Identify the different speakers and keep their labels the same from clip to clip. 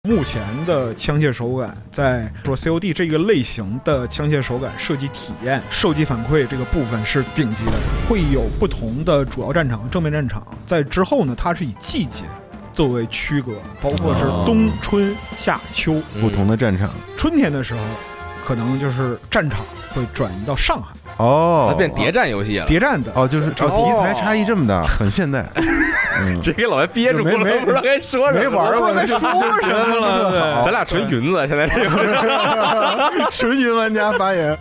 Speaker 1: 目前的枪械手感，在说 COD 这个类型的枪械手感设计体验、受击反馈这个部分是顶级的，会有不同的主要战场、正面战场。在之后呢，它是以季节作为区隔，包括是冬、春、夏、秋
Speaker 2: 不同的战场。
Speaker 1: 春天的时候，可能就是战场会转移到上海。
Speaker 3: 它变谍战游戏了。
Speaker 1: 谍战的
Speaker 2: 就是题材差异这么大，很现代。
Speaker 3: 这给老外憋住了，不知道该说什么。
Speaker 2: 没玩过，
Speaker 1: 该说什么了？
Speaker 3: 咱俩纯云子，现在这个
Speaker 2: 纯云玩家发言。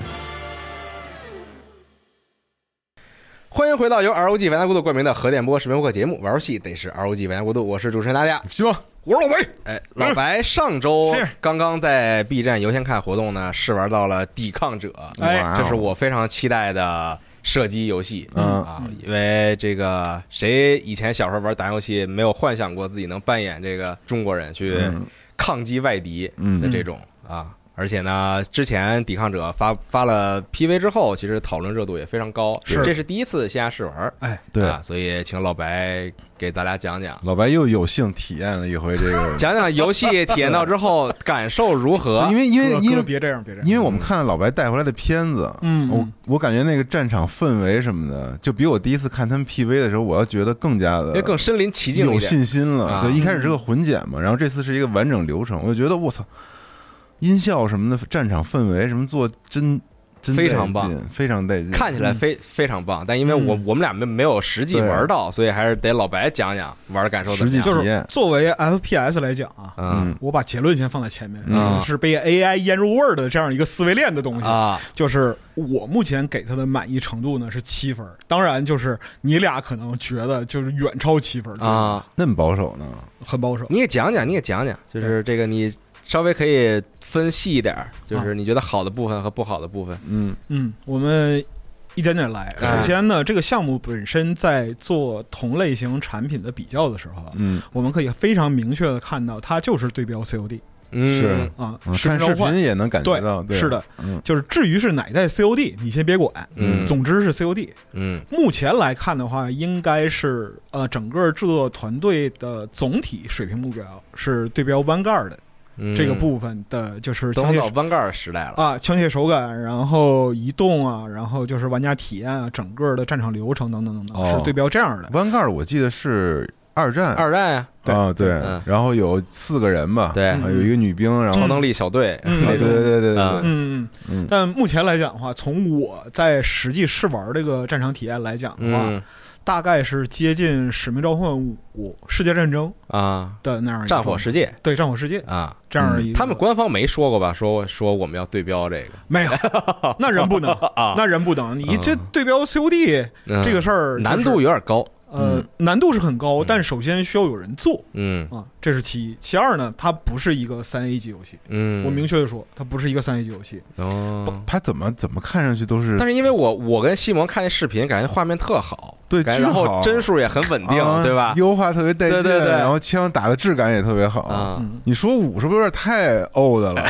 Speaker 3: 欢迎回到由 ROG 玩家国度冠名的核电波视频播客节目，玩游戏得是 ROG 玩家国度，我是主持人大家，
Speaker 2: 希望
Speaker 3: 我是老白。老白上周刚刚在 B 站游先看活动呢，试玩到了抵抗者，这是我非常期待的射击游戏因为这个谁以前小时候玩打游戏没有幻想过自己能扮演这个中国人去抗击外敌的这种而且呢，之前抵抗者发了 PV 之后，其实讨论热度也非常高，这是第一次线下试玩，
Speaker 2: 对
Speaker 3: 所以请老白给咱俩讲讲。
Speaker 2: 老白又有幸体验了一回这个，
Speaker 3: 讲讲游戏体验到之后感受如何？
Speaker 2: 因为
Speaker 1: 别这样，
Speaker 2: 因为我们看了老白带回来的片子，我感觉那个战场氛围什么的，就比我第一次看他们 PV 的时候，我要觉得更加的
Speaker 3: 更身临其境，
Speaker 2: 有信心了。对，一开始是个混剪嘛，然后这次是一个完整流程，我就觉得我操。音效什么的，战场氛围什么做真
Speaker 3: 非常棒，
Speaker 2: 非常带劲，
Speaker 3: 看起来非常棒。但因为我们俩没有实际玩到，所以还是得老白讲讲玩的感受怎么样。
Speaker 1: 就是作为 FPS 来讲我把结论先放在前面，是被 AI 腌入味儿的这样一个思维链的东西就是我目前给它的满意程度呢是7分，当然就是你俩可能觉得就是远超7分
Speaker 2: 那么保守呢？
Speaker 1: 很保守。
Speaker 3: 你也讲讲，就是这个你稍微可以分析一点，就是你觉得好的部分和不好的部分。
Speaker 1: 我们一点点来。首先呢，这个项目本身在做同类型产品的比较的时候我们可以非常明确的看到，它就是对标 COD。
Speaker 2: 是看视频也能感觉到，
Speaker 1: 对，是的，就是至于是哪一代 COD， 你先别管，总之是 COD。目前来看的话，应该是整个制作团队的总体水平目标是对标 Vanguard 的。这个部分的就是
Speaker 3: 都到Vanguard时代了
Speaker 1: 枪械手感，然后移动然后就是玩家体验整个的战场流程等等等等，是对标这样的。
Speaker 2: Vanguard 我记得是二战
Speaker 3: 呀，
Speaker 2: 对，然后有4个人吧，
Speaker 3: 对，
Speaker 2: 有一个女兵，然后
Speaker 3: 超能力小队，
Speaker 2: 对，
Speaker 1: 但目前来讲的话，从我在实际试玩这个战场体验来讲的话，大概是接近《使命召唤5：世界战争》的那样一个
Speaker 3: 战火世界，
Speaker 1: 对，战火世界这样一个。
Speaker 3: 他们官方没说过吧？说我们要对标这个，
Speaker 1: 没有，那人不能那人不能，你这对标 COD 这个事儿
Speaker 3: 难度有点高。
Speaker 1: 难度是很高，但首先需要有人做，这是其一。其二呢，它不是一个3A 级游戏，我明确的说，它不是一个3A 级游戏。
Speaker 2: 它怎么看上去都是，
Speaker 3: 但是因为我跟西蒙看那视频，感觉画面特好，
Speaker 2: 对，
Speaker 3: 然后帧数也很稳定，对吧？
Speaker 2: 优化特别带劲，
Speaker 3: 对，
Speaker 2: 然后枪打的质感也特别好。你说5是不是有点太 old 了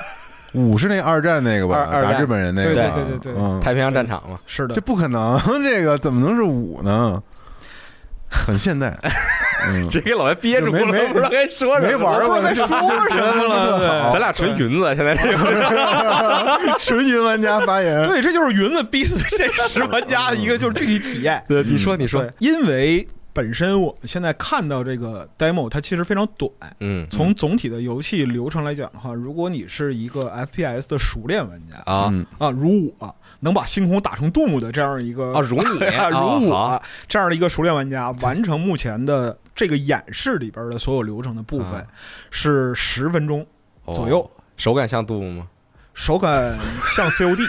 Speaker 2: 5是那二战那个吧，打日本人那个，
Speaker 1: 对，
Speaker 3: 太平洋战场嘛，
Speaker 1: 是的，
Speaker 2: 这不可能，这个怎么能是5呢？很现代，
Speaker 3: 这给老外憋住了，不知道该说什么。
Speaker 2: 没玩过，
Speaker 1: 该说什么了？
Speaker 3: 咱俩纯云子，现在这个
Speaker 2: 纯云玩家发言。
Speaker 1: 对，这就是云子逼死现实玩家的一个就是具体体验。
Speaker 3: 对，你说，
Speaker 1: 因为本身我们现在看到这个 demo， 它其实非常短。从总体的游戏流程来讲的话，如果你是一个 FPS 的熟练玩家如我。能把星空打成杜牧的这样一个
Speaker 3: 如你
Speaker 1: 如我这样的一个熟练玩家，完成目前的这个演示里边的所有流程的部分是10分钟左右。
Speaker 3: 手感像杜牧吗？
Speaker 1: 手感像 COD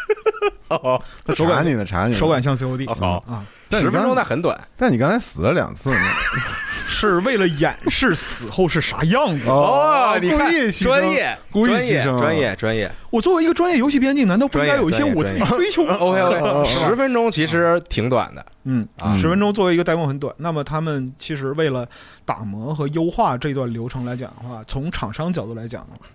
Speaker 2: 查你
Speaker 1: 手感像 COD
Speaker 3: 10分钟那很短，
Speaker 2: 但你刚才死了2次呢。
Speaker 1: 是为了演示死后是啥样子
Speaker 3: 你看
Speaker 2: 故意牺牲，
Speaker 3: 专业。
Speaker 1: 我作为一个专业游戏编辑，难道不应该有一些我自己追求
Speaker 3: ？OK，10分钟其实挺短的
Speaker 1: ，10分钟作为一个 demo 很短。那么他们其实为了打磨和优化这段流程来讲的话，从厂商角度来讲，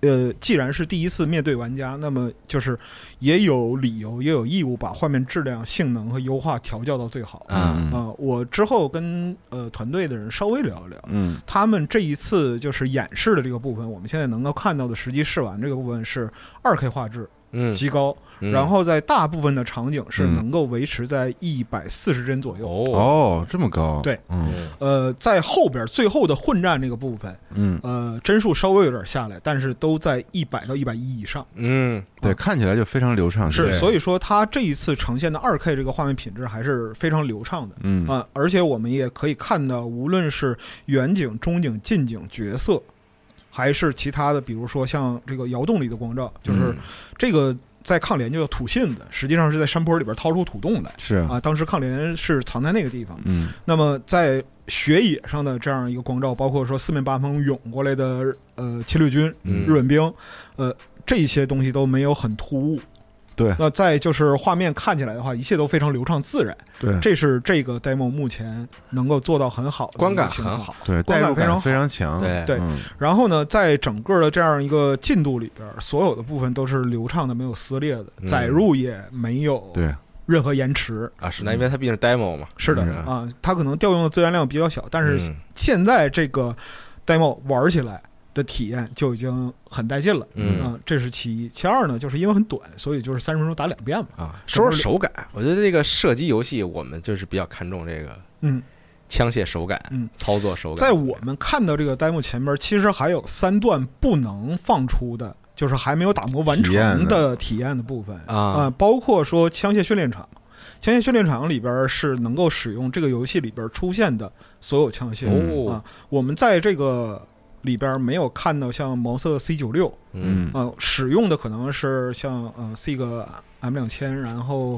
Speaker 1: 既然是第一次面对玩家，那么就是也有理由也有义务把画面质量、性能和优化调教到最好。我之后跟团队的人稍微聊一聊，他们这一次就是演示的这个部分，我们现在能够看到的实际试玩这个部分是2K 画质，极高。然后在大部分的场景是能够维持在140帧左右。
Speaker 2: 哦，这么高？
Speaker 1: 对，在后边最后的混战这个部分，帧数稍微有点下来，但是都在100到110以上。
Speaker 2: 对，看起来就非常流畅。
Speaker 1: 是，所以说它这一次呈现的2K 这个画面品质还是非常流畅的。而且我们也可以看到，无论是远景、中景、近景、角色，还是其他的，比如说像这个窑洞里的光照，就是这个。在抗联就叫土信的，实际上是在山坡里边掏出土洞来。
Speaker 2: 是啊，
Speaker 1: 当时抗联是藏在那个地方。那么在雪野上的这样一个光照，包括说四面八方涌过来的侵略军、日本兵，这些东西都没有很突兀。
Speaker 2: 对，
Speaker 1: 那再就是画面看起来的话，一切都非常流畅自然。
Speaker 2: 对，
Speaker 1: 这是这个 demo 目前能够做到很好的
Speaker 3: 观感很好，
Speaker 2: 对，
Speaker 1: 观感
Speaker 2: 非常强。
Speaker 1: 对，然后呢，在整个的这样一个进度里边，所有的部分都是流畅的，没有撕裂的，载入也没有任何延迟
Speaker 3: 啊。是那因为它毕竟是 demo 嘛。
Speaker 1: 是的啊，它可能调用的资源量比较小，但是现在这个 demo 玩起来的体验就已经很带劲了。这是其一。其二呢，就是因为很短，所以就是30分钟打2遍嘛。
Speaker 3: 说说手感，我觉得这个射击游戏我们就是比较看重这个枪械手感，操作手感。
Speaker 1: 在我们看到这个 demo 前边，其实还有3段不能放出的，就是还没有打磨完成的体验的部分包括说枪械训练场。枪械训练场里边是能够使用这个游戏里边出现的所有枪械我们在这个里边没有看到像毛瑟 C96，使用的可能是像SIG M2000，然后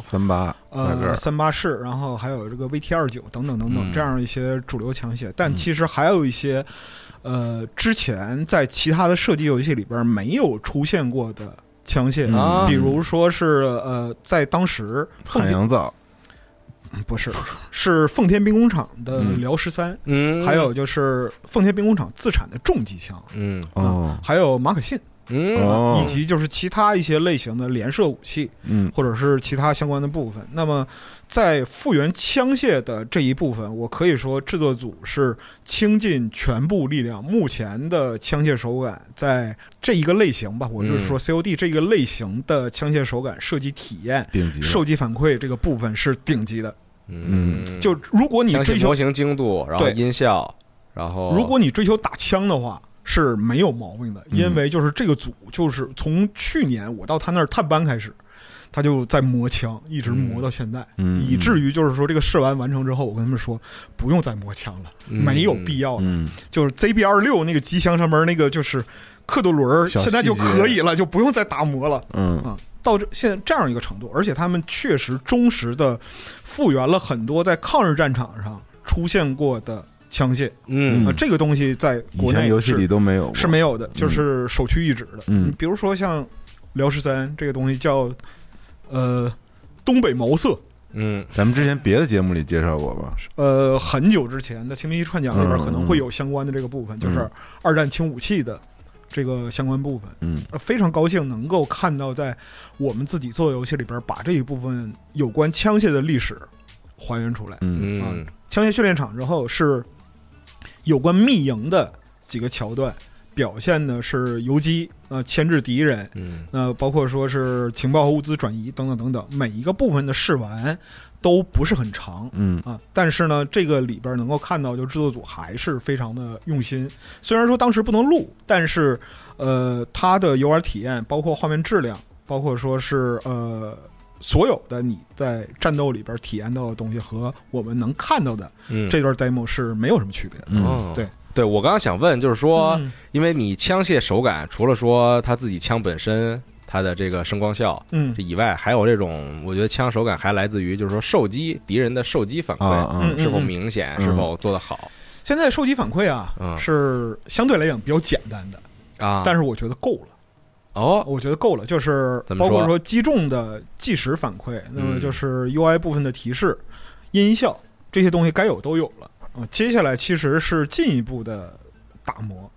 Speaker 1: 38式，然后还有这个 VT29等等等等这样一些主流枪械，但其实还有一些之前在其他的射击游戏里边没有出现过的枪械，比如说是在当时
Speaker 2: 海洋造。
Speaker 1: 不是，是奉天兵工厂的辽13，还有就是奉天兵工厂自产的重机枪，还有马可信，以及就是其他一些类型的连射武器，或者是其他相关的部分。那么在复原枪械的这一部分，我可以说制作组是倾尽全部力量。目前的枪械手感在这一个类型吧，我就是说 COD 这个类型的枪械手感、射击体验、射击反馈这个部分是顶级的。就如果你追求
Speaker 3: 模型精度，然后音效，然后
Speaker 1: 如果你追求打枪的话是没有毛病的，因为就是这个组就是从去年我到他那儿探班开始，他就在磨枪，一直磨到现在，以至于就是说这个试完成之后，我跟他们说不用再磨枪了，没有必要了。就是 ZB26 那个机枪上面那个就是克杜伦现在就可以了，就不用再打磨了。到现在这样一个程度，而且他们确实忠实的复原了很多在抗日战场上出现过的枪械。这个东西在国内
Speaker 2: 游戏里都没有，
Speaker 1: 是没有的，就是首屈一指的。比如说像辽13这个东西叫东北毛瑟。
Speaker 2: 咱们之前别的节目里介绍过吧？
Speaker 1: 很久之前的《清明一串讲》里边可能会有相关的这个部分，就是二战轻武器的这个相关部分。非常高兴能够看到在我们自己做的游戏里边把这一部分有关枪械的历史还原出来。枪械训练场之后是有关密营的几个桥段，表现的是游击牵制敌人，包括说是情报和物资转移等等等等，每一个部分的试玩都不是很长，但是呢，这个里边能够看到，就制作组还是非常的用心。虽然说当时不能录，但是它的游玩体验，包括画面质量，包括说是所有的你在战斗里边体验到的东西和我们能看到的这段 demo 是没有什么区别的。
Speaker 3: 对，我刚刚想问，就是说，因为你枪械手感，除了说它自己枪本身它的这个声光效，这以外，还有这种，我觉得枪手感还来自于就是说敌人的受击反馈是否明显，是否做得好。
Speaker 1: 现在受击反馈是相对来讲比较简单的但是我觉得够了。我觉得够了，就是包括说击中的计时反馈，那么就是 UI 部分的提示、音效这些东西该有都有了。接下来其实是进一步的打磨，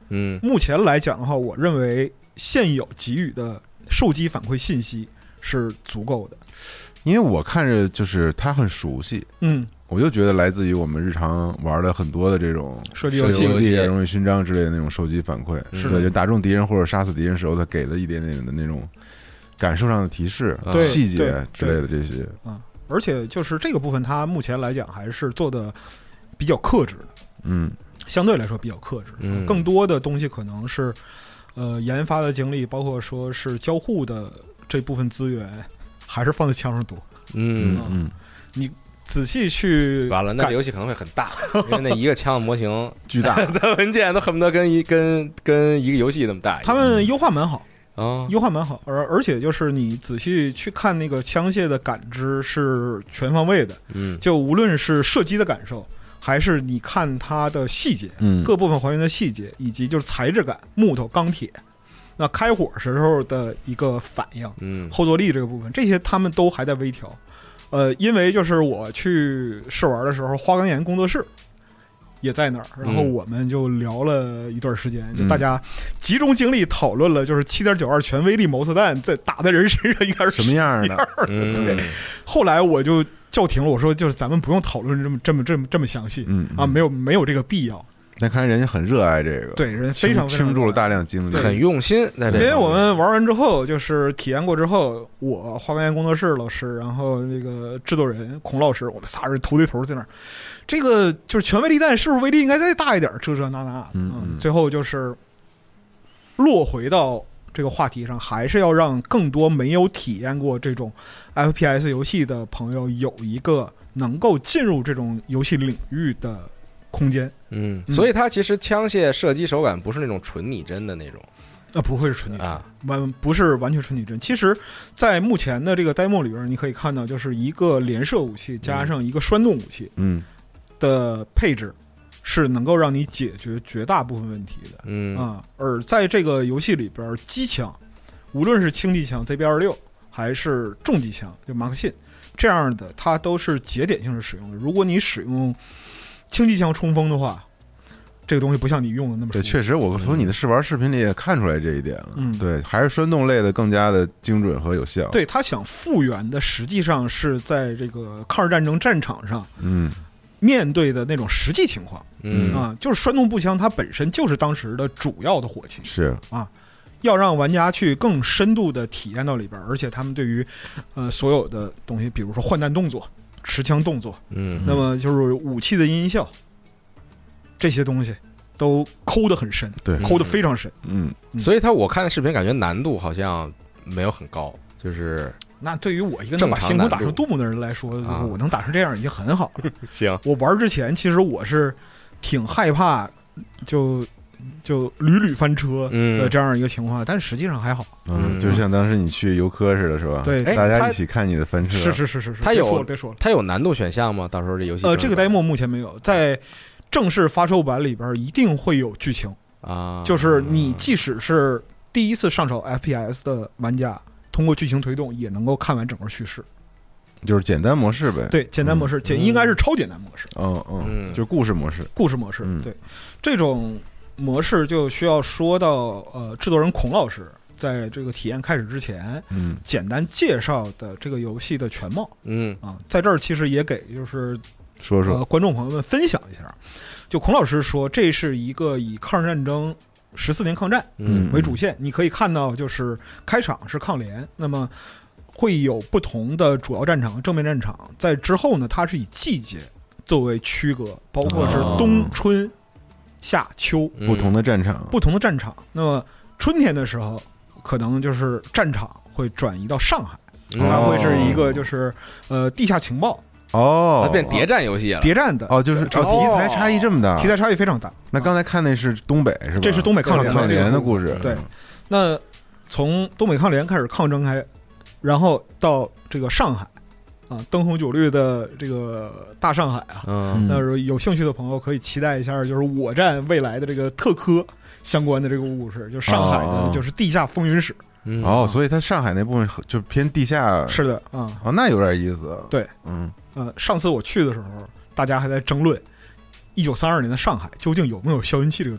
Speaker 1: 目前来讲的话，我认为现有给予的受机反馈信息是足够的，
Speaker 2: 因为我看着就是它很熟悉，我就觉得来自于我们日常玩的很多的这种
Speaker 1: 射击游戏、
Speaker 2: 荣誉勋章之类的那种受机反馈，
Speaker 1: 是的，
Speaker 2: 就打中敌人或者杀死敌人时候，他给的一点点的那种感受上的提示、细节之类的这些
Speaker 1: 而且就是这个部分，它目前来讲还是做的比较克制的，相对来说比较克制，更多的东西可能是研发的精力，包括说是交互的这部分资源，还是放在枪上多，你仔细去
Speaker 3: 完了，那游戏可能会很大，因为那一个枪的模型
Speaker 2: 巨大，
Speaker 3: 的文件都恨不得跟一个游戏那么大。
Speaker 1: 他们优化蛮好，优化蛮好，而且就是你仔细去看那个枪械的感知是全方位的，就无论是射击的感受，还是你看它的细节，各部分还原的细节，以及就是材质感，木头、钢铁，那开火时候的一个反应，后坐力这个部分，这些他们都还在微调。因为就是我去试玩的时候，花岗岩工作室也在那儿，然后我们就聊了一段时间，就大家集中精力讨论了，就是 7.92 全威力毛瑟弹在打在人身上应该是
Speaker 2: 什么样的。
Speaker 1: 对，后来我就叫停了，我说就是咱们不用讨论这么详细，没有这个必要。
Speaker 2: 但看来人家很热爱这个，
Speaker 1: 对，人非常
Speaker 2: 倾注了大量精力，
Speaker 3: 很用心在这。
Speaker 1: 因为我们玩完之后，就是体验过之后，我花岗岩工作室老师，然后那个制作人孔老师，我们仨人头对头在那儿。这个就是全威力弹是不是威力应该再大一点？这那，最后就是落回到这个话题上，还是要让更多没有体验过这种 FPS 游戏的朋友有一个能够进入这种游戏领域的空间。
Speaker 3: 所以它其实枪械射击手感不是那种纯拟真的那种，
Speaker 1: 不会是纯拟真，不是完全纯拟真。其实在目前的这个 demo 里边，你可以看到就是一个连射武器加上一个栓动武器的配置是能够让你解决绝大部分问题的，而在这个游戏里边，机枪无论是轻机枪 ZB26 还是重机枪就马克沁这样的，它都是节点性的使用的。如果你使用轻机枪冲锋的话，这个东西不像你用的那么熟。
Speaker 2: 对，确实，我从你的试玩视频里也看出来这一点了。对，还是栓动类的更加的精准和有效。
Speaker 1: 对，他想复原的实际上是在这个抗日战争战场上，面对的那种实际情况。就是栓动步枪，它本身就是当时的主要的火器。
Speaker 2: 是
Speaker 1: 要让玩家去更深度的体验到里边，而且他们对于所有的东西，比如说换弹动作、持枪动作，那么就是武器的音效，这些东西都抠得很深，对，抠得非常深。
Speaker 3: 所以我看的视频感觉难度好像没有很高，就是
Speaker 1: 那对于我一个能把星空打成杜牧的人来说，我能打成这样已经很好了。
Speaker 3: 行，
Speaker 1: 我玩之前其实我是挺害怕，就屡屡翻车的这样一个情况，但实际上还好。
Speaker 2: 就像当时你去游科似的，是吧？
Speaker 1: 对，
Speaker 2: 大家一起看你的翻车。
Speaker 1: 是。
Speaker 3: 他有
Speaker 1: 别说了，
Speaker 3: 他有难度选项吗？到时候这游戏
Speaker 1: 这个 demo 目前没有，在正式发售版里边一定会有剧情啊，就是你即使是第一次上手 FPS 的玩家，通过剧情推动也能够看完整个叙事。
Speaker 2: 就是简单模式呗，
Speaker 1: 对，简单模式，应该是超简单模式。
Speaker 2: 就是故事模式。
Speaker 1: 对，这种模式就需要说到制作人孔老师在这个体验开始之前，简单介绍的这个游戏的全貌。在这儿其实也给就是
Speaker 2: 说
Speaker 1: 观众朋友们分享一下。就孔老师说，这是一个以抗日战争14年抗战为主线，你可以看到就是开场是抗联，那么会有不同的主要战场、正面战场，在之后呢，它是以季节作为区隔，包括是冬、春、夏、秋
Speaker 2: 不同的战场。
Speaker 1: 那么春天的时候，可能就是战场会转移到上海，它会是一个就是地下情报。
Speaker 3: 它变谍战游戏了，
Speaker 1: 谍战的
Speaker 2: 就是题材差异这么大，
Speaker 1: 题材差异非常大。
Speaker 2: 那刚才看那是东北是吧？
Speaker 1: 这是东北抗
Speaker 2: 联的故事。
Speaker 1: 对，那从东北抗联开始抗争然后到这个上海灯红酒绿的这个大上海那有兴趣的朋友可以期待一下，就是我战未来的这个特科相关的这个故事，就上海的就是地下风云史。
Speaker 2: 所以它上海那部分就偏地下。
Speaker 1: 是的
Speaker 2: 那有点意思。
Speaker 1: 对，上次我去的时候，大家还在争论1932年的上海究竟有没有消音器这个东西。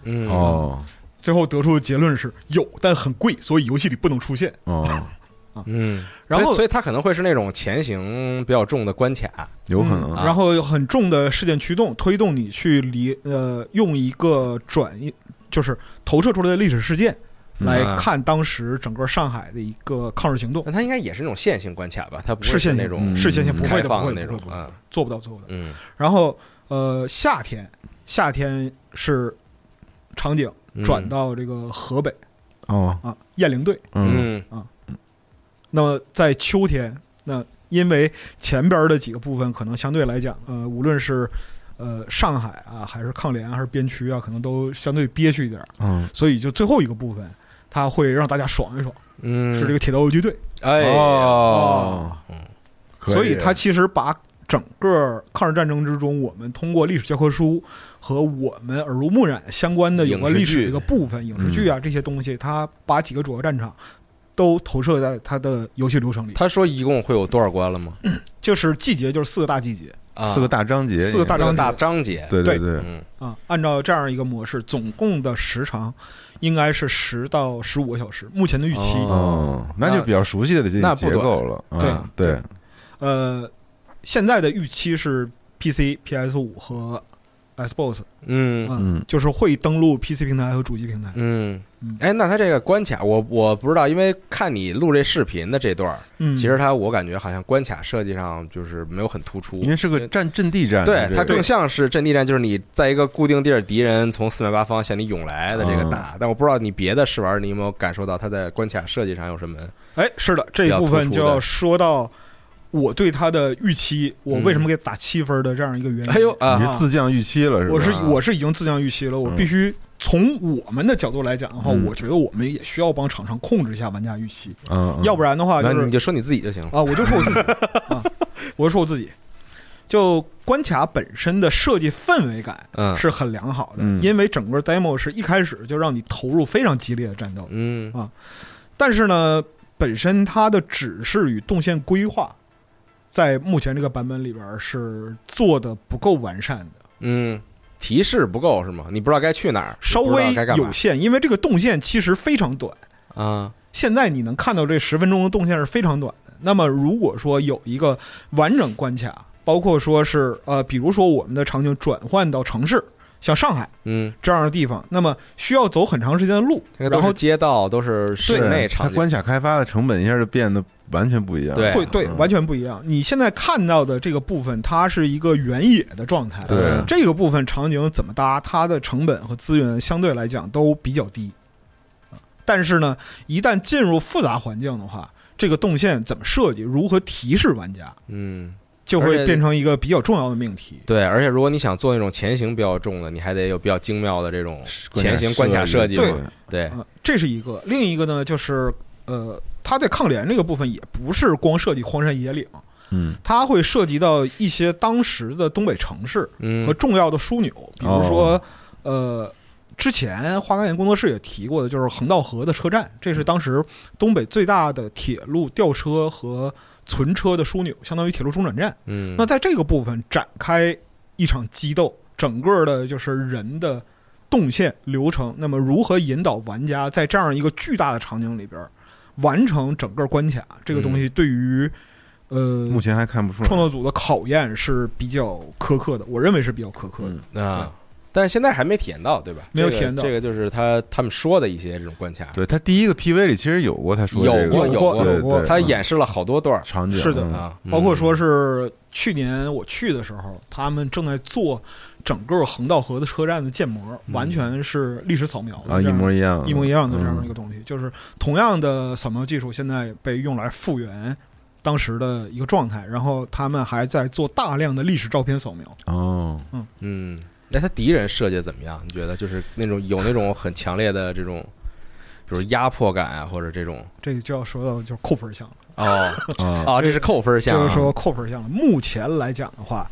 Speaker 1: 最后得出的结论是有，但很贵，所以游戏里不能出现。
Speaker 3: 然后所以它可能会是那种前行比较重的关卡，
Speaker 2: 有可能。
Speaker 1: 然后很重的事件驱动，推动你去用一个就是投射出来的历史事件来看当时整个上海的一个抗日行动。
Speaker 3: 那它应该也是那种线性关卡吧？它不是那种
Speaker 1: 是线性，不会的，
Speaker 3: 不会那种，
Speaker 1: 做不到。然后夏天是场景转到这个河北雁翎队，那么在秋天，那因为前边的几个部分可能相对来讲，无论是上海啊，还是抗联，还是边区啊，可能都相对憋屈一点，所以就最后一个部分，它会让大家爽一爽，是这个铁道游击队，所以它其实把整个抗日战争之中，我们通过历史教科书和我们耳濡目染相关的有关历史这个部分，影视剧啊这些东西，它把几个主要战场都投射在它的游戏流程里。
Speaker 3: 他说一共会有多少关了吗？
Speaker 1: 就是季节，就是4个大季节
Speaker 2: ，4个大章节
Speaker 1: ，4个大
Speaker 3: 章节，
Speaker 2: 对，
Speaker 1: 按照这样一个模式，总共的时长应该是10到15个小时。目前的预期，
Speaker 2: 那就比较熟悉的这结构了。对，
Speaker 1: 现在的预期是 PC、PS5 和 Xbox， 就是会登录 PC 平台和主机平台。
Speaker 3: 那它这个关卡，我不知道，因为看你录这视频的这段，其实我感觉好像关卡设计上就是没有很突出，
Speaker 2: 因为是个阵地战，
Speaker 3: 对，它更像是阵地战，就是你在一个固定地儿，敌人从四面八方向你涌来的这个打。但我不知道你别的试玩，你有没有感受到它在关卡设计上有什么？
Speaker 1: 是的，这一部分就要说到我对他的预期，我为什么给打7分的这样一个原因。
Speaker 2: 你是自降预期了是吧？
Speaker 1: 我是已经自降预期了，我必须从我们的角度来讲的话，我觉得我们也需要帮厂商控制一下玩家预期，要不然的话
Speaker 3: 你就说你自己就行了
Speaker 1: 我就说我自己我就说我自己，就关卡本身的设计氛围感是很良好的，因为整个 demo 是一开始就让你投入非常激烈的战斗，但是呢，本身它的指示与动线规划在目前这个版本里边是做的不够完善的，
Speaker 3: 提示不够是吗？你不知道该去哪儿，
Speaker 1: 稍微有限，因为这个动线其实非常短现在你能看到这10分钟的动线是非常短的。那么如果说有一个完整关卡，包括说是比如说我们的场景转换到城市，像上海这样的地方，那么需要走很长时间的路，然后
Speaker 3: 街道都是室内场景，
Speaker 2: 它关卡开发的成本一下就变得完全不一样，
Speaker 1: 对，完全不一样。你现在看到的这个部分，它是一个原野的状态，这个部分场景怎么搭，它的成本和资源相对来讲都比较低。但是呢，一旦进入复杂环境的话，这个动线怎么设计，如何提示玩家，就会变成一个比较重要的命题。
Speaker 3: 对，而且如果你想做那种前行比较重的，你还得有比较精妙的这种前行关卡设计。对，
Speaker 1: 这是一个。另一个呢，就是它在抗联这个部分也不是光设计荒山野岭，它会涉及到一些当时的东北城市和重要的枢纽，比如说之前花岗岩工作室也提过的，就是横道河的车站，这是当时东北最大的铁路吊车和存车的枢纽，相当于铁路中转站。那在这个部分展开一场激斗，整个的就是人的动线流程，那么如何引导玩家在这样一个巨大的场景里边完成整个关卡，这个东西对于
Speaker 2: 目前还看不出来，
Speaker 1: 创作组的考验是比较苛刻的，我认为是比较苛刻的
Speaker 3: 但是现在还没体验到，对吧？
Speaker 1: 没有体验到，
Speaker 3: 这个就是他们说的一些这种关卡。
Speaker 2: 对，他第一个 PV 里其实有过，他说
Speaker 1: 有过，
Speaker 3: 他演示了好多段
Speaker 2: 场景，
Speaker 1: 是的包括说是去年我去的时候，他们正在做整个横道河的车站的建模，完全是历史扫描的
Speaker 2: 一模一样
Speaker 1: 的这样一个东西，就是同样的扫描技术现在被用来复原当时的一个状态，然后他们还在做大量的历史照片扫描。
Speaker 3: 那他敌人设计怎么样？你觉得就是有那种很强烈的这种，比如压迫感啊，或者这种，
Speaker 1: 这个就要说到就是扣分项了。
Speaker 3: 这是扣分项，
Speaker 1: 就是说扣分项了。目前来讲的话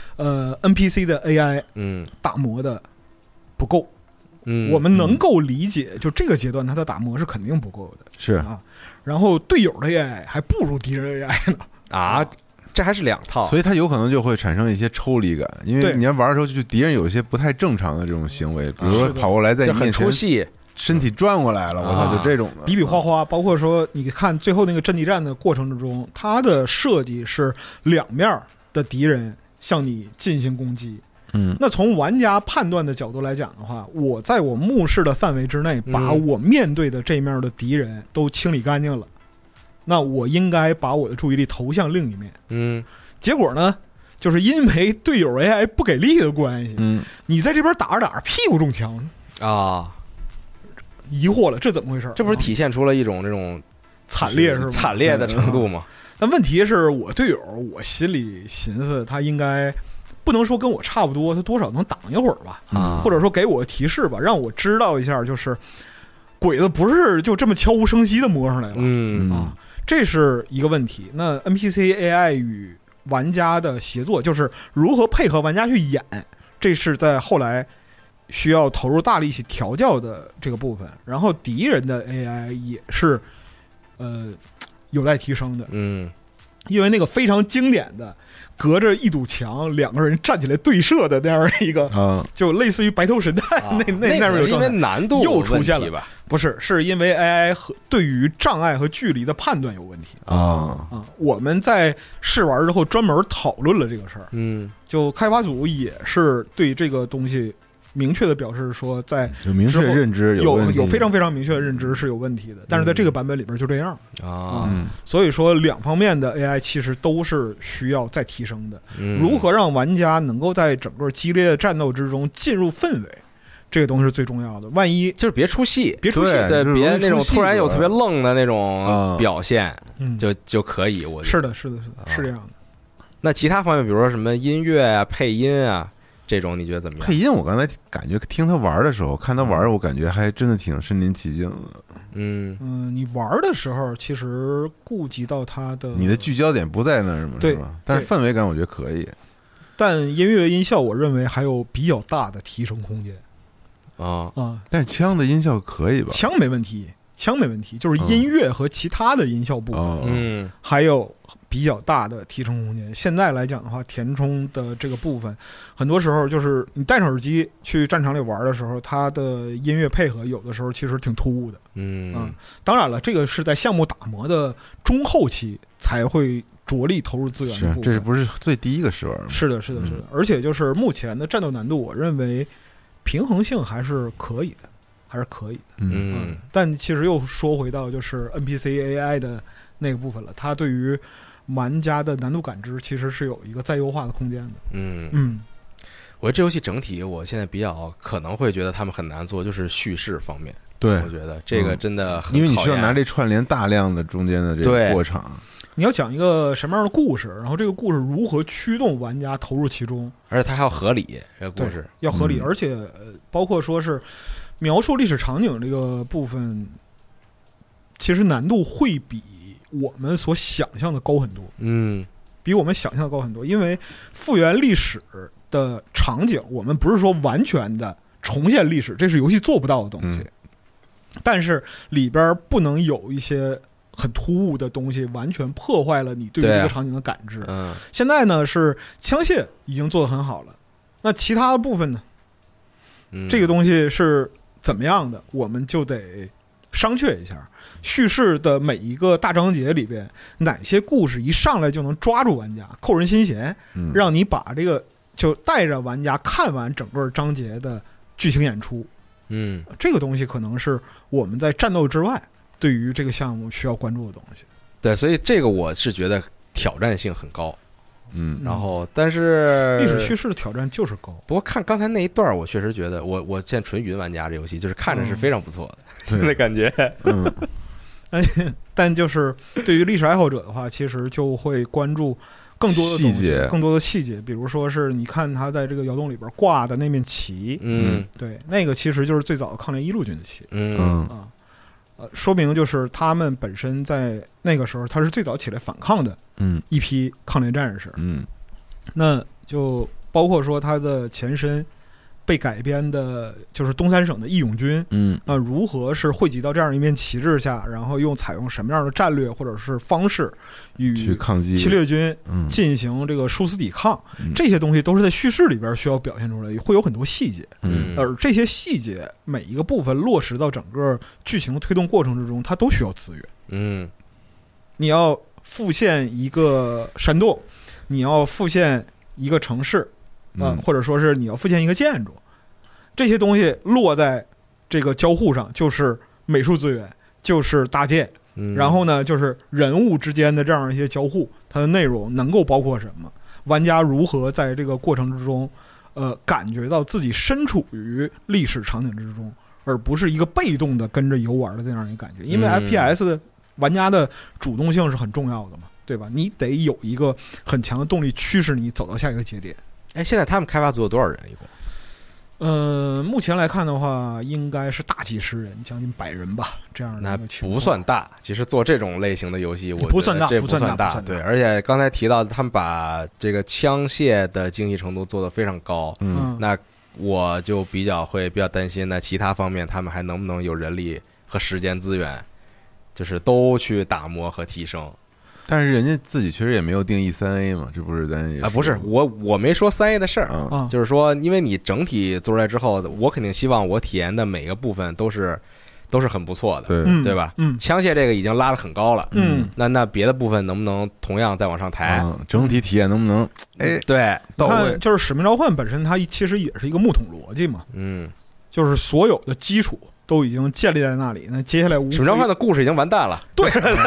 Speaker 1: ，NPC 的 AI 打磨的不够。我们能够理解，就这个阶段它的打磨是肯定不够的，
Speaker 2: 是
Speaker 1: 然后队友的 AI 还不如敌人 AI 呢
Speaker 3: 这还是两套，
Speaker 2: 所以它有可能就会产生一些抽离感，因为你要玩的时候，就敌人有一些不太正常的这种行为，比如说跑过来在你面前，
Speaker 3: 出戏，
Speaker 2: 身体转过来了，我操，就这种的
Speaker 1: 比比划划。包括说，你看最后那个阵地战的过程之中，它的设计是两面的敌人向你进行攻击。那从玩家判断的角度来讲的话，我在我目视的范围之内，把我面对的这面的敌人都清理干净了，那我应该把我的注意力投向另一面。结果呢，就是因为队友 AI 不给力的关系，你在这边打着打着屁股中枪
Speaker 3: 啊，
Speaker 1: 疑惑了，这怎么回事？
Speaker 3: 这不是体现出了一种这种
Speaker 1: 惨烈是吧？
Speaker 3: 惨烈的程度吗？
Speaker 1: 但问题是我队友，我心里寻思他应该。不能说跟我差不多，他多少能挡一会儿吧，或者说给我提示吧，让我知道一下，就是鬼子不是就这么悄无声息的摸上来了，这是一个问题。那 NPC AI 与玩家的协作，就是如何配合玩家去演，这是在后来需要投入大力气调教的这个部分。然后敌人的 AI 也是有待提升的，因为那个非常经典的。隔着一堵墙，两个人站起来对射的那样一个，就类似于白头神探那样有
Speaker 3: 因为难度
Speaker 1: 又出现了吧？不是，是因为 AI 和对于障碍和距离的判断有问题我们在试玩之后专门讨论了这个事儿，就开发组也是对这个东西明确的表示说，在
Speaker 2: 有明确认知
Speaker 1: 有非常非常明确的认知是有问题的，但是在这个版本里边就这样所以说两方面的 AI 其实都是需要再提升的。如何让玩家能够在整个激烈的战斗之中进入氛围，这个东西是最重要的。万一
Speaker 3: 就是别出戏，
Speaker 1: 别出戏，
Speaker 3: 对，别那种突然有特别愣的那种表现，就可以。我
Speaker 1: 是的，是的，是的，是这样的。
Speaker 3: 那其他方面，比如说什么音乐啊、配音啊。这种你觉得怎么样？
Speaker 2: 配音我刚才感觉听他玩的时候，看他玩，我感觉还真的挺身临其境的。
Speaker 1: 你玩的时候其实顾及到他的，
Speaker 2: 你的聚焦点不在那儿嘛，
Speaker 1: 对
Speaker 2: 是吧？但是氛围感我觉得可以。
Speaker 1: 但音乐音效我认为还有比较大的提升空间
Speaker 2: 但是枪的音效可以吧？
Speaker 1: 枪没问题，枪没问题，就是音乐和其他的音效部分，还有比较大的提升空间。现在来讲的话，填充的这个部分，很多时候就是你戴上耳机去战场里玩的时候，它的音乐配合有的时候其实挺突兀的。当然了，这个是在项目打磨的中后期才会着力投入资源的部分。
Speaker 2: 这不是最第一个试玩吗？
Speaker 1: 是的，是的，是的。而且就是目前的战斗难度，我认为平衡性还是可以的。还是可以的，但其实又说回到就是 NPC AI 的那个部分了，它对于玩家的难度感知其实是有一个再优化的空间的。
Speaker 3: 我觉得这游戏整体，我现在比较可能会觉得他们很难做，就是叙事方面。
Speaker 2: 对，
Speaker 3: 我觉得这个真的很
Speaker 2: 因为你需要拿这串联大量的中间的这个过程。
Speaker 1: 你要讲一个什么样的故事，然后这个故事如何驱动玩家投入其中，
Speaker 3: 而且它还要合理，这个故事
Speaker 1: 要合理，而且包括说是描述历史场景这个部分，其实难度会比我们所想象的高很多。比我们想象的高很多，因为复原历史的场景，我们不是说完全的重现历史，这是游戏做不到的东西。但是里边不能有一些很突兀的东西，完全破坏了你对于这个场景的感知。现在呢是枪械已经做得很好了，那其他的部分呢？这个东西是怎么样的，我们就得商榷一下。叙事的每一个大章节里边，哪些故事一上来就能抓住玩家，扣人心弦，让你把这个就带着玩家看完整个章节的剧情演出。这个东西可能是我们在战斗之外对于这个项目需要关注的东西。
Speaker 3: 对，所以这个我是觉得挑战性很高。然后但是
Speaker 1: 历史叙事的挑战就是高。
Speaker 3: 不过看刚才那一段，我确实觉得我现在纯云玩家这游戏就是看着是非常不错的，现在感觉。
Speaker 1: 但就是对于历史爱好者的话，其实就会关注更多的东西，更多的细节，比如说是你看他在这个窑洞里边挂的那面旗，对，那个其实就是最早的抗联一路军的旗，说明就是他们本身在那个时候他是最早起来反抗的，一批抗联战士，那就包括说他的前身， 被改编的就是东三省的义勇军，如何是汇集到这样一面旗帜下，然后采用什么样的战略或者是方式与侵略军进行这个殊死抵抗，这些东西都是在叙事里边需要表现出来，会有很多细节，而这些细节每一个部分落实到整个剧情推动过程之中，它都需要资源。你要复现一个山洞，你要复现一个城市，或者说是你要复现一个建筑，这些东西落在这个交互上，就是美术资源，就是搭建，然后呢，就是人物之间的这样一些交互，它的内容能够包括什么？玩家如何在这个过程之中，感觉到自己身处于历史场景之中，而不是一个被动的跟着游玩的这样一个感觉。因为 FPS 的玩家的主动性是很重要的嘛，对吧？你得有一个很强的动力驱使你走到下一个节点。
Speaker 3: 现在他们开发组有多少人一共？
Speaker 1: 目前来看的话，应该是大几十人，将近100人吧，这样的一个情况。
Speaker 3: 那不算大，其实做这种类型的游戏，我觉得
Speaker 1: 不算大，
Speaker 3: 这不
Speaker 1: 算
Speaker 3: 大。对，而且刚才提到他们把这个枪械的精细程度做得非常高，那我就比较担心，那其他方面他们还能不能有人力和时间资源，就是都去打磨和提升。
Speaker 2: 但是人家自己确实也没有定义3A 嘛，这不是咱也
Speaker 3: 不是我没说3A 的事儿，就是说，因为你整体做出来之后，我肯定希望我体验的每个部分都是很不错的，对吧？枪械这个已经拉得很高了，那别的部分能不能同样再往上抬？
Speaker 2: 整体体验能不能
Speaker 3: 对
Speaker 1: 到位？就是使命召唤本身它其实也是一个木桶逻辑嘛，就是所有的基础都已经建立在那里，那接下来使
Speaker 3: 命召唤的故事已经完蛋了。
Speaker 1: 对，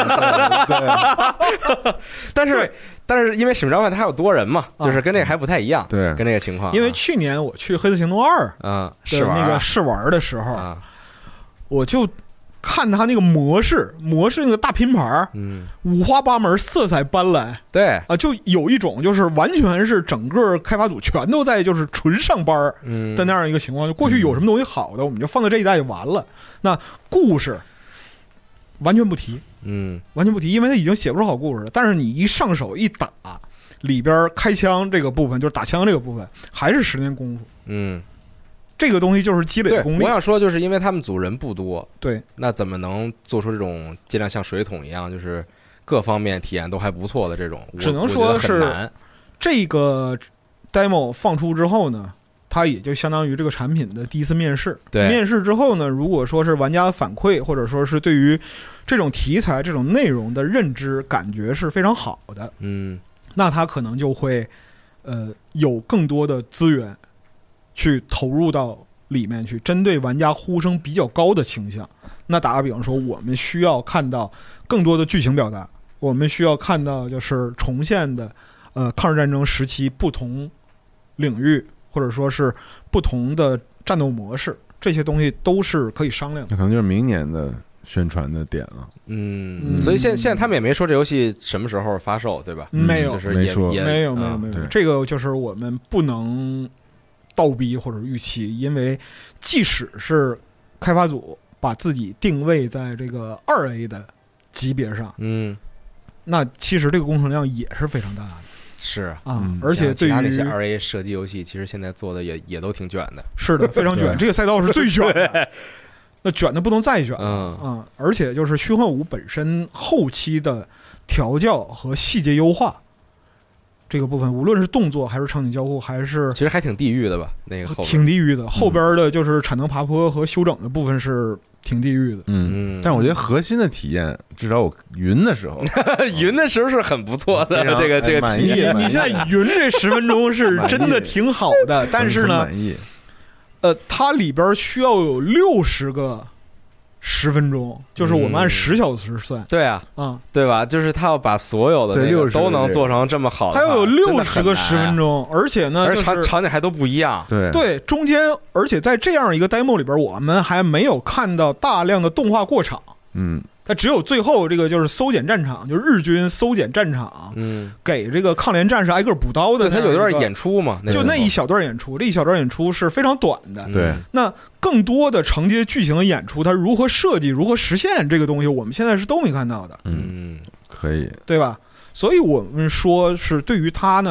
Speaker 3: 但是因为使命召唤它还有多人嘛，就是跟这个还不太一样，
Speaker 2: 对，
Speaker 3: 跟这个情况。
Speaker 1: 因为去年我去《黑色行动2》的那个试玩的时候，我就看他那个模式那个大拼盘，五花八门，色彩斑斓，
Speaker 3: 对
Speaker 1: 啊，就有一种就是完全是整个开发组全都在就是纯上班的那样一个情况。就过去有什么东西好的，我们就放在这一代就完了。那故事完全不提，完全不提，因为他已经写不出好故事了。但是你一上手一打，里边开枪这个部分，就是打枪这个部分，还是10年功夫，这个东西就是积累的功力。
Speaker 3: 我想说，就是因为他们组人不多，
Speaker 1: 对，
Speaker 3: 那怎么能做出这种尽量像水桶一样，就是各方面体验都还不错的这种？
Speaker 1: 只能说是这个 demo 放出之后呢，它也就相当于这个产品的第一次面试。
Speaker 3: 对，
Speaker 1: 面试之后呢，如果说是玩家的反馈，或者说是对于这种题材、这种内容的认知感觉是非常好的，那他可能就会有更多的资源去投入到里面去，针对玩家呼声比较高的倾向。那打个比方说，我们需要看到更多的剧情表达，我们需要看到就是重现的抗日战争时期不同领域或者说是不同的战斗模式，这些东西都是可以商量的。
Speaker 2: 那可能就是明年的宣传的点了。
Speaker 3: 所以现在他们也没说这游戏什么时候发售，对吧？
Speaker 1: 没有，
Speaker 3: 就是
Speaker 2: 没说，
Speaker 1: 没有，这个就是我们不能倒逼或者预期，因为即使是开发组把自己定位在这个2A 的级别上，那其实这个工程量也是非常大的。
Speaker 3: 是
Speaker 1: 而且对于
Speaker 3: 其他那些2A 射击游戏，其实现在做的也都挺卷的。
Speaker 1: 是的，非常卷。这个赛道是最卷的，那卷的不能再卷了而且就是虚幻5本身后期的调教和细节优化。这个部分无论是动作还是场景交互，还是
Speaker 3: 其实还挺地狱的吧？那个
Speaker 1: 挺地狱的，后边的就是产能爬坡和修整的部分是挺地狱的。
Speaker 2: 但是我觉得核心的体验，至少我云的时候，
Speaker 3: 云的时候是很不错的。这个
Speaker 2: 满意。
Speaker 1: 你现在云这10分钟是真的挺好的，但是呢，它里边需要有60个10分钟，就是我们按10小时算。
Speaker 3: 对啊，对吧？就是他要把所有的那个都能做成这么好的，
Speaker 1: 他要有60个10分钟，而且呢，
Speaker 3: 就是场景还都不一样。
Speaker 1: 对，中间，而且在这样一个 demo 里边，我们还没有看到大量的动画过场。它只有最后这个就是搜检战场，就是日军搜检战场，给这个抗联战士挨个补刀的。
Speaker 3: 它有段演出嘛？
Speaker 1: 就那一小段演出，这一小段演出是非常短的。
Speaker 2: 对，
Speaker 1: 那更多的承接剧情的演出，它如何设计、如何实现这个东西，我们现在是都没看到的。
Speaker 2: 可以，
Speaker 1: 对吧？所以我们说是对于它呢，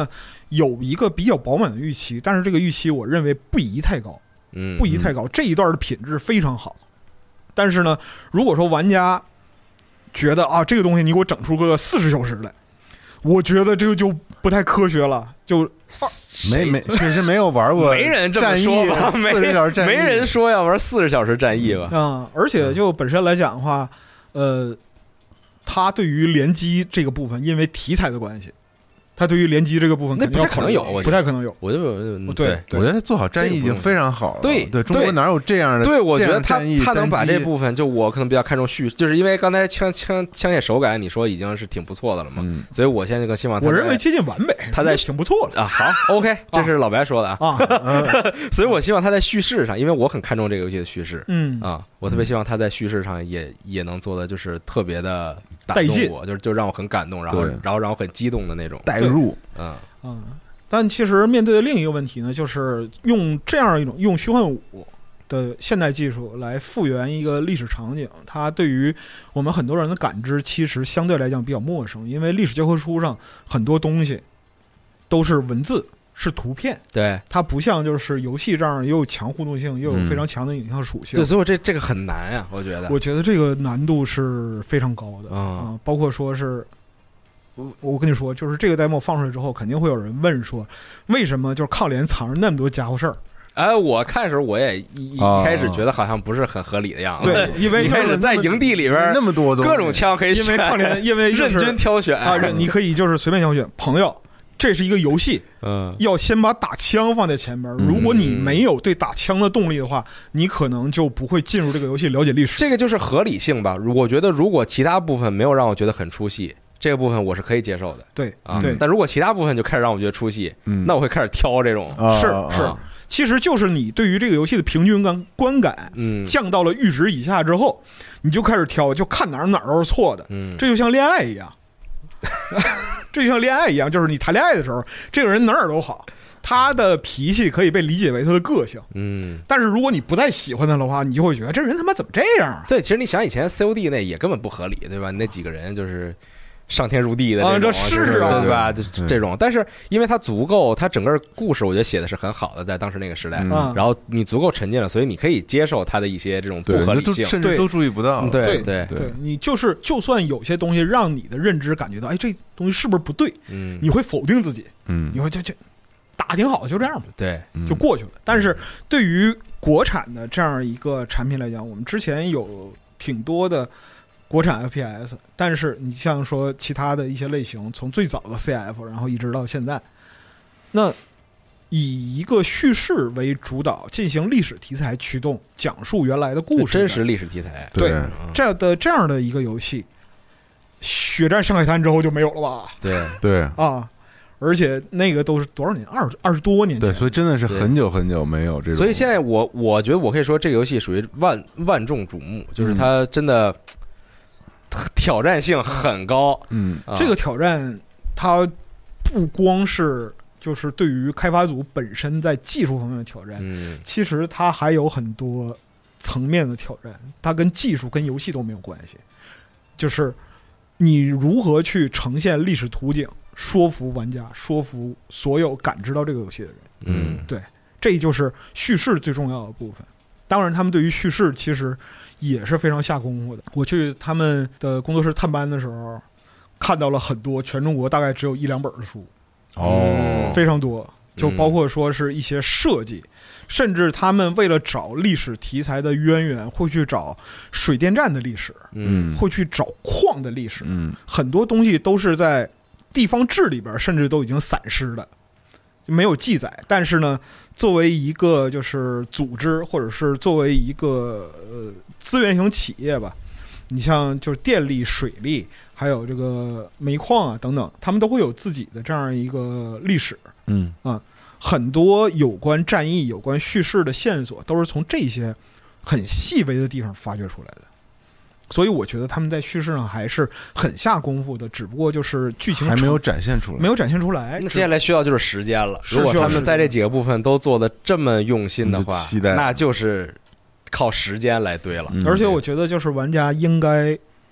Speaker 1: 有一个比较饱满的预期，但是这个预期我认为不宜太高，不宜太高。这一段的品质非常好，但是呢，如果说玩家觉得啊，这个东西你给我整出个40小时来，我觉得这个就不太科学了。就
Speaker 2: 确实没有玩过，
Speaker 3: 没人这么说吧
Speaker 2: ，40小时战役，
Speaker 3: 没人说要玩40小时战役
Speaker 1: 吧。而且就本身来讲的话，它对于联机这个部分，因为题材的关系，它对于联机这个部分肯定要考虑，不太可能有。
Speaker 3: 我觉
Speaker 2: 得他做好战役已经非常好了。
Speaker 3: 对，
Speaker 2: 中国哪有这样的？
Speaker 3: 对，我觉得他能把这部分，就我可能比较看重叙事，就是因为刚才枪械手感，你说已经是挺不错的了嘛，所以我现在更希望他，
Speaker 1: 我认为接近完美，
Speaker 3: 他在
Speaker 1: 挺不错的
Speaker 3: 啊。好 ，OK， 这是老白说的啊，所以我希望他在叙事上，因为我很看重这个游戏的叙事，我特别希望他在叙事上也能做的就是特别的打动我，就让我很感动，然后让我很激动的那种
Speaker 2: 带入，
Speaker 1: 但其实面对的另一个问题呢，就是用这样一种用虚幻5的现代技术来复原一个历史场景，它对于我们很多人的感知其实相对来讲比较陌生，因为历史教科书上很多东西都是文字，是图片，
Speaker 3: 对，
Speaker 1: 它不像就是游戏这样又有强互动性，又有非常强的影像属性。
Speaker 3: 对，所以这个很难啊，我觉得
Speaker 1: 这个难度是非常高的啊，包括说是。我跟你说，就是这个 demo 放出来之后，肯定会有人问说，为什么就是抗联藏着那么多家伙事儿？
Speaker 3: 哎，我看的时候我也一开始觉得好像不是很合理的样子。
Speaker 1: 对，因为
Speaker 3: 一开始在营地里边
Speaker 2: 那么多
Speaker 3: 各种枪可以选，
Speaker 1: 因为抗联，因为
Speaker 3: 任君挑选
Speaker 1: 啊，你可以就是随便挑选。朋友，这是一个游戏，要先把打枪放在前面。如果你没有对打枪的动力的话，你可能就不会进入这个游戏了解历史。
Speaker 3: 这个就是合理性吧？我觉得如果其他部分没有让我觉得很出戏。这个部分我是可以接受的，
Speaker 1: 对
Speaker 3: 啊，对。但如果其他部分就开始让我觉得出戏，那我会开始挑这种，
Speaker 1: 是，其实就是你对于这个游戏的平均观感，降到了阈值以下之后，你就开始挑，就看哪儿都是错的，这就像恋爱一样，就是你谈恋爱的时候，这个人哪儿都好。他的脾气可以被理解为他的个性，但是如果你不太喜欢他的话，你就会觉得这人他妈怎么这样啊？
Speaker 3: 所以其实你想以前 COD 那也根本不合理，对吧？那几个人就是上天入地的这种，
Speaker 1: 是
Speaker 3: 啊，对吧？这种，但是因为它足够，它整个故事我觉得写的是很好的，在当时那个时代，然后你足够沉浸了，所以你可以接受它的一些这种不合理性，
Speaker 2: 甚至都注意不到。
Speaker 3: 对，
Speaker 1: 你就算有些东西让你的认知感觉到，哎，这东西是不是不对？你会否定自己，你会就打挺好，就这样吧，
Speaker 3: 对，
Speaker 1: 就过去了。但是对于国产的这样一个产品来讲，我们之前有挺多的国产 FPS， 但是你像说其他的一些类型，从最早的 CF， 然后一直到现在，那以一个叙事为主导，进行历史题材驱动，讲述原来的故事，
Speaker 3: 真实历史题材，
Speaker 1: 对，这样的一个游戏，血战上海滩之后就没有了吧？
Speaker 2: 对
Speaker 1: 啊。而且那个都是多少年？20多年前。
Speaker 2: 对，所以真的是很久很久没有这种。
Speaker 3: 所以现在我觉得我可以说，这个游戏属于万众瞩目，就是它真的挑战性很高。
Speaker 1: 这个挑战它不光是就是对于开发组本身在技术方面的挑战，其实它还有很多层面的挑战，它跟技术跟游戏都没有关系，就是你如何去呈现历史图景。说服玩家，说服所有感知到这个游戏的人。对，这就是叙事最重要的部分。当然，他们对于叙事其实也是非常下功夫的。我去他们的工作室探班的时候，看到了很多全中国大概只有1-2本的书，非常多，就包括说是一些设计，甚至他们为了找历史题材的渊源，会去找水电站的历史，会去找矿的历史，很多东西都是在地方志里边甚至都已经散失的，没有记载。但是呢，作为一个就是组织，或者是作为一个资源型企业吧，你像就是电力、水利，还有这个煤矿啊等等，他们都会有自己的这样一个历史。很多有关战役、有关叙事的线索，都是从这些很细微的地方发掘出来的。所以我觉得他们在叙事上还是很下功夫的，只不过就是剧情
Speaker 2: 还没有展现出来。
Speaker 3: 那接下来需要就是时间了。如果他们在这几个部分都做的这么用心的话，那就是靠时间来堆了。
Speaker 1: 而且我觉得就是玩家应该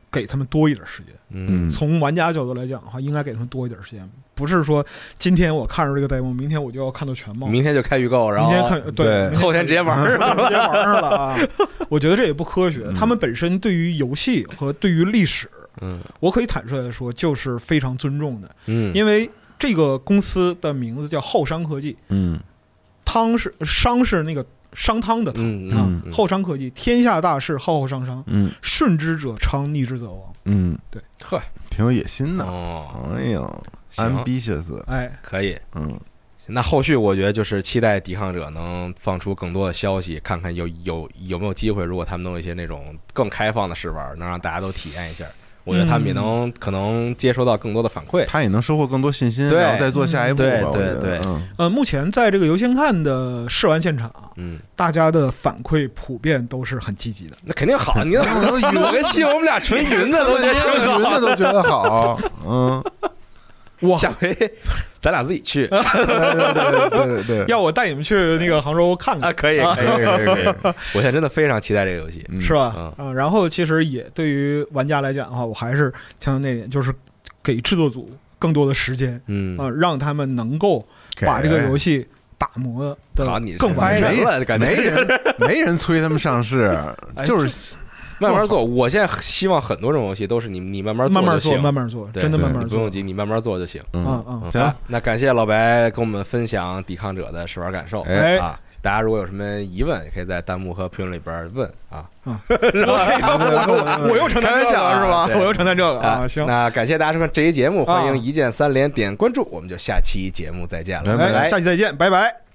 Speaker 1: 给他们多一点时间。从玩家角度来讲的话，应该给他们多一点时间，不是说今天我看着这个 demo， 明天我就要看到全貌，
Speaker 3: 明天就开预购，然后
Speaker 1: 明天看对，
Speaker 3: 后天直接玩上了，
Speaker 1: 直接玩上了啊！我觉得这也不科学。他们本身对于游戏和对于历史，我可以坦率的说，就是非常尊重的。因为这个公司的名字叫后商科技，商是那个商汤的汤后商科技，天下大事，浩浩汤汤，顺之者昌，逆之则亡。对，
Speaker 3: 呵，
Speaker 2: 挺有野心的哎呀，ambitious，
Speaker 1: 哎，
Speaker 3: 可以，那后续我觉得就是期待抵抗者能放出更多的消息，看看有没有机会，如果他们能有一些那种更开放的试玩，能让大家都体验一下。我觉得他们也能可能接收到更多的反馈，
Speaker 2: 他也能收获更多信心，然后再做下一步。
Speaker 3: 对，
Speaker 1: 目前在这个游仙看的试玩现场，大家的反馈普遍都是很积极的。
Speaker 3: 那肯定好，你怎么能有个戏，我们俩纯云的都觉
Speaker 2: 得好，
Speaker 3: 下回咱俩自己去，
Speaker 2: 对，
Speaker 1: 要我带你们去那个杭州看看
Speaker 3: 啊？可以。我现在真的非常期待这个游戏，
Speaker 1: 是吧？然后其实也对于玩家来讲的话，我还是强调那点，就是给制作组更多的时间，让他们能够把这个游戏打磨的更完善
Speaker 3: 了。感觉
Speaker 2: 没人催他们上市，就是。
Speaker 3: 慢慢做，我现在希望很多这种游戏都是你慢慢做就行，
Speaker 1: 慢慢做，真的慢慢做，
Speaker 3: 不用急，你慢慢做就行。
Speaker 2: 行，
Speaker 3: 那感谢老白跟我们分享抵抗者的试玩感受啊！大家如果有什么疑问，也可以在弹幕和评论里边问啊。
Speaker 1: 我又承担这个是吧？我又承担这个啊！行，
Speaker 3: 那感谢大家收看这期节目，欢迎一键3连点关注，我们就下期节目再见了，拜拜！
Speaker 1: 下期再见，拜拜。